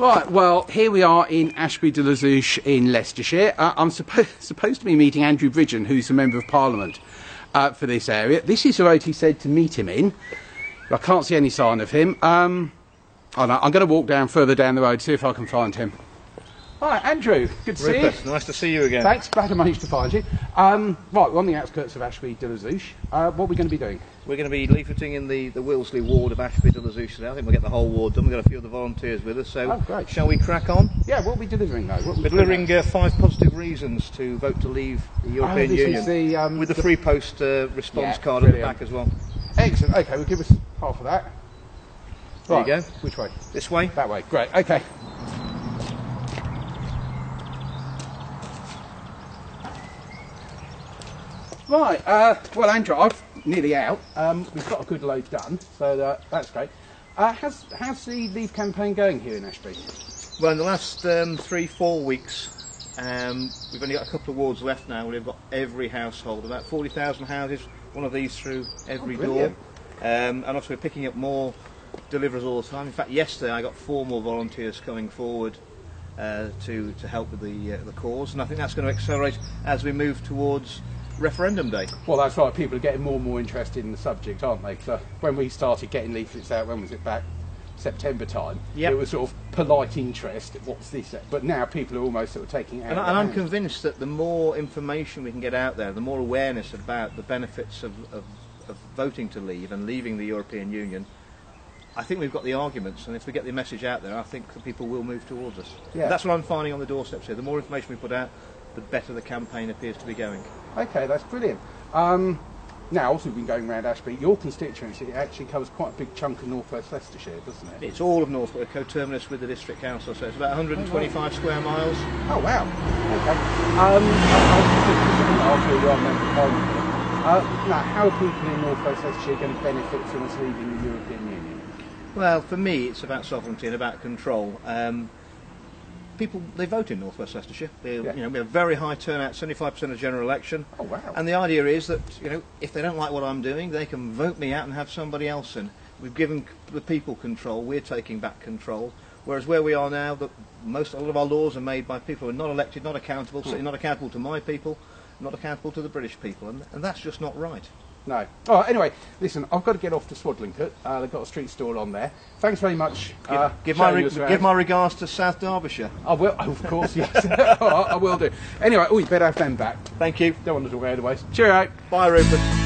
Right, well, here we are in Ashby de la Zouch in Leicestershire. I'm supposed to be meeting Andrew Bridgen, who's a Member of Parliament for this area. This is the road he said to meet him in. I can't see any sign of him. Oh no, I'm going to walk further down the road, see if I can find him. Hi, Andrew. Good to see you. Nice to see you again. Thanks, glad I managed to find you. Right, we're on the outskirts of Ashby de la Zouch. What are we going to be doing? We're going to be leafleting in the Wilsley ward of Ashby de la Zouch today. I think we'll get the whole ward done. We've got a few of the volunteers with us, so great. Shall we crack on? Yeah, what are we delivering though? We're delivering 5 positive reasons to vote to leave the European Union, with the free post response card at the back as well. Excellent, okay, we'll give us half of that. Right. There you go. Which way? This way. That way, great, okay. Right, well Andrew, I'm nearly out. We've got a good load done, so that's great. How's the Leave campaign going here in Ashby? Well, in the last 3-4 weeks, we've only got a couple of wards left now. We've got every household, about 40,000 houses, one of these through every door. And also we're picking up more deliverers all the time. In fact, yesterday I got 4 more volunteers coming forward to help with the cause, and I think that's going to accelerate as we move towards referendum day. Well, that's right, people are getting more and more interested in the subject, aren't they? So when we started getting leaflets out, when was it, back September time? It was sort of polite interest, what's this? But now people are almost sort of taking it out. And I'm convinced that the more information we can get out there, the more awareness about the benefits of voting to leave and leaving the European Union, I think we've got the arguments, and if we get the message out there, I think that people will move towards us. Yeah. That's what I'm finding on the doorsteps here. The more information we put out, the better the campaign appears to be going. Okay, that's brilliant. Now, also we've been going around Ashby, your constituency actually covers quite a big chunk of North West Leicestershire, doesn't it? It's all of North, we're coterminous with the District Council, so it's about 125 square miles. Oh wow, okay. Now, how are people in North West Leicestershire going to benefit from us leaving the European Union? Well, for me it's about sovereignty and about control. People, they vote in North West Leicestershire. You know, we have very high turnout, 75% of general election. Oh wow! And the idea is that, you know, if they don't like what I'm doing, they can vote me out and have somebody else in. We've given the people control. We're taking back control. Whereas where we are now, a lot of our laws are made by people who are not elected, not accountable. So not accountable to my people, not accountable to the British people, and that's just not right. No. All right, anyway, listen, I've got to get off to Swadlincote. They've got a street stall on there. Thanks very much. Give my regards to South Derbyshire. I will, of course, yes. All right, I will do. Anyway, you better have them back. Thank you. Don't want to talk otherwise. Cheerio. Bye, Rupert.